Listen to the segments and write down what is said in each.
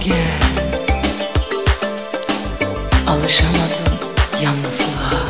gel. Alışamadım yalnızlığa.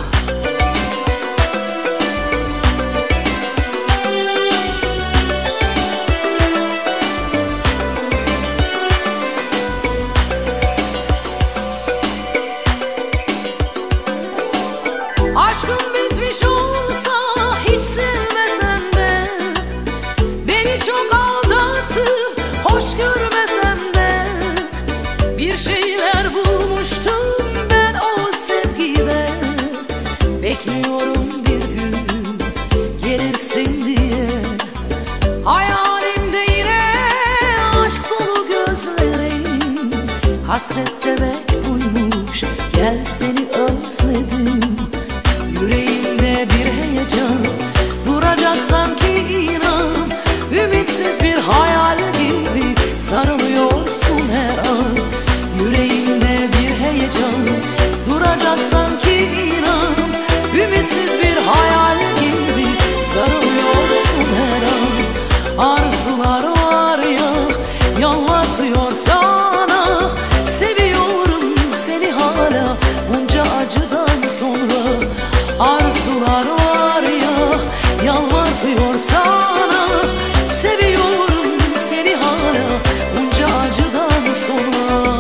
Aşkım bitmiş olsa hiç sevmesen de, beni çok aldattı hoş görmesen de. Bir şeyler bulmuştum ben o sevgide, bekliyorum bir gün gelirsin diye. Hayalimde yine aşk dolu gözlerim, hasrette bek uymuş, gel seni özledim. Yüreğimde bir heyecan duracak sanki, inan. Ümitsiz bir hayal gibi sarılıyorsun her an. Yüreğimde bir heyecan duracak sanki, inan. Ümitsiz bir hayal gibi sarılıyorsun her an. Arzular var ya, yalvartıyor sana. Seviyorum seni hala bunca acıdan sonra. Arzular var ya, yalvartıyor sana. Seviyorum seni hala bunca acıdan sonra.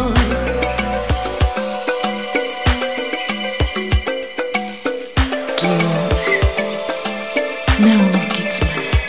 Dur, ne olur gitme.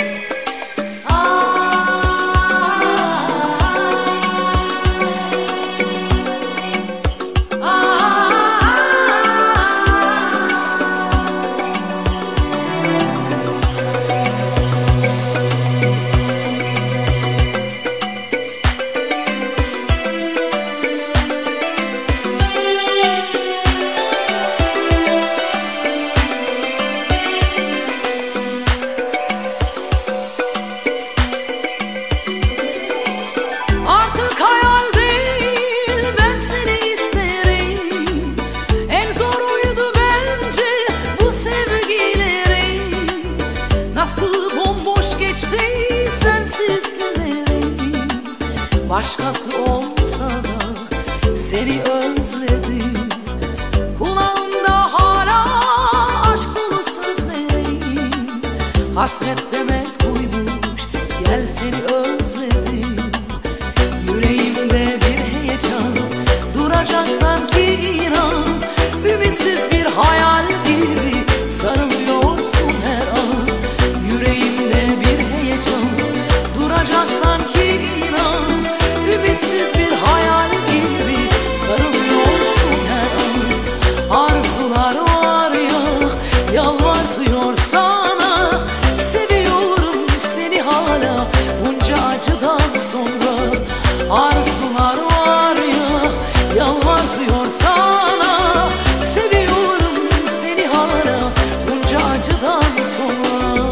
Nasıl bomboş geçti sensiz günlerim. Başkası olsa da seni özledim. Kulağımda hala aşk dolu sözlerim. Hasret demek buymuş, gel seni özledim. Yüreğimde bir heyecan duracak sanki, inan. Ümitsiz bir hayal gibi sarılıyorsun her an. Yüreğimde bir heyecan duracak sanki, inan. Ümitsiz bir hayal gibi sarılıyorsun her an. Arzular var ya, yalvartıyor sana. Seviyorum seni hala bunca acıdan sonra. Arzular var ya, yalvartıyor sana. Seviyorum seni hala bunca acıdan sonra.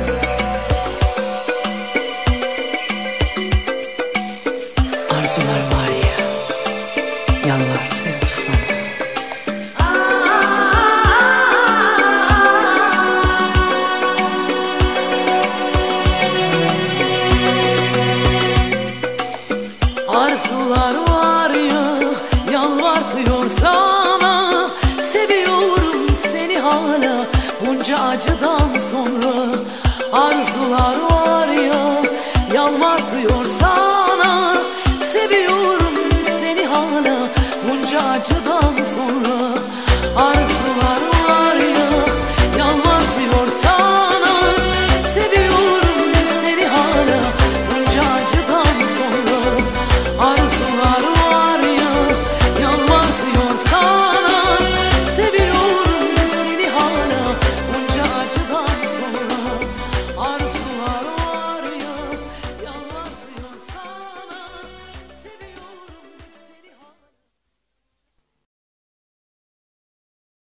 Arzular var ya, yalvartıyor sana. Arzular var ya, yalvartıyor sana. Seviyorum seni hala bunca acıdan sonra. Arzular var ya, yalvartıyor sana.